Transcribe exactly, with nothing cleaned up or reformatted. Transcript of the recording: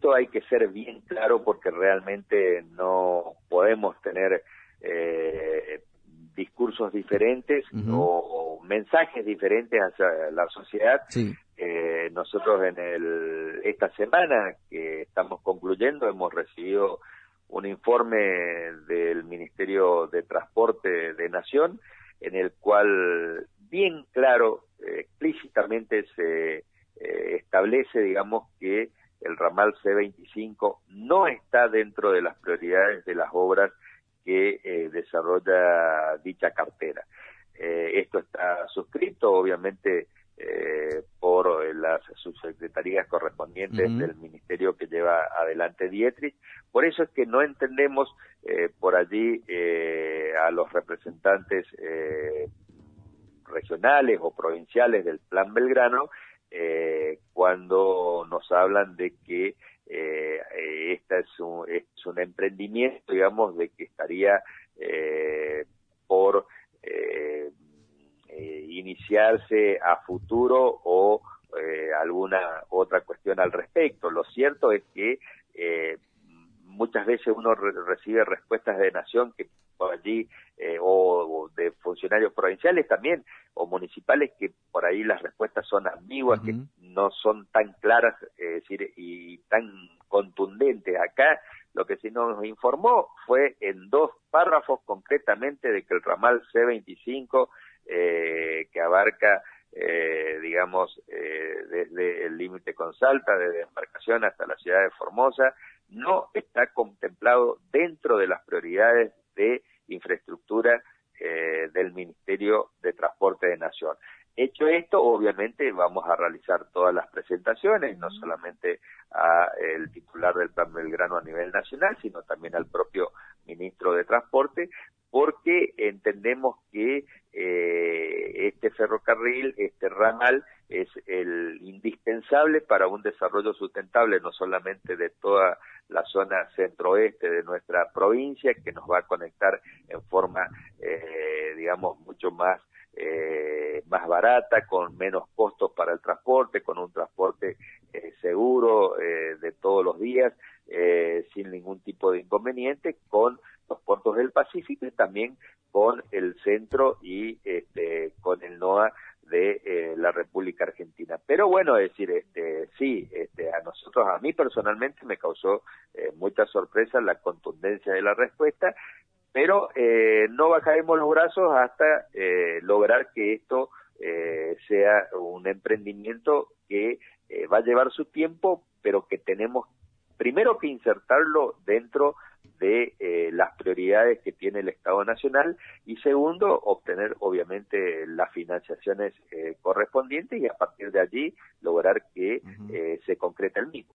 esto hay que ser bien claro porque realmente no podemos tener eh, discursos diferentes uh-huh. o, o mensajes diferentes hacia la sociedad. Sí. Eh, nosotros en el, esta semana que estamos concluyendo hemos recibido un informe del Ministerio de Transporte de Nación en el cual bien claro, eh, explícitamente se eh, establece, digamos, que el ramal C veinticinco no está dentro de las prioridades de las obras que eh, desarrolla dicha cartera. Eh, esto está suscrito, obviamente, eh, por las subsecretarías correspondientes uh-huh. del ministerio que lleva adelante Dietrich. Por eso es que no entendemos eh, por allí eh, a los representantes eh, regionales o provinciales del Plan Belgrano eh, cuando nos hablan de que eh, esta es un, es un emprendimiento, digamos, de que estaría eh, por eh, eh, iniciarse a futuro o eh, alguna otra cuestión al respecto. Lo cierto es que eh, muchas veces uno re recibe respuestas de Nación que por allí, eh, o, o de funcionarios provinciales también, o municipales, que por ahí las respuestas son ambiguas, uh-huh. que no son tan claras, es decir, y tan contundentes. Acá lo que se nos informó fue en dos párrafos concretamente de que el ramal C veinticinco, eh, que abarca, eh, digamos, eh, desde el límite con Salta, desde embarcación hasta la ciudad de Formosa, no está contemplado dentro de las prioridades de infraestructura eh, del Ministerio de Transporte de Nación. Hecho esto, obviamente vamos a realizar todas las presentaciones, no solamente a el titular del Plan Belgrano a nivel nacional, sino también al propio ministro de Transporte, porque entendemos que eh, este ferrocarril, este ramal, es el indispensable para un desarrollo sustentable, no solamente de toda la zona centro-oeste de nuestra provincia, que nos va a conectar en forma, eh, digamos, mucho más eh, más barata, con menos costos para el transporte, con un transporte eh, seguro eh, de todos los días, eh, sin ningún tipo de inconveniente, con los puertos del Pacífico y también con el centro y este, con el NOA de eh, la República Argentina. Pero bueno, es decir, este, sí, este, a nosotros, a mí personalmente me causó eh, mucha sorpresa la contundencia de la respuesta, pero eh, no bajaremos los brazos hasta eh, lograr que esto eh, sea un emprendimiento que eh, va a llevar su tiempo, pero que tenemos primero que insertarlo dentro de eh, las prioridades que tiene el Estado Nacional y segundo, obtener obviamente las financiaciones eh, correspondientes y a partir de allí lograr que uh-huh. eh, se concrete el mismo.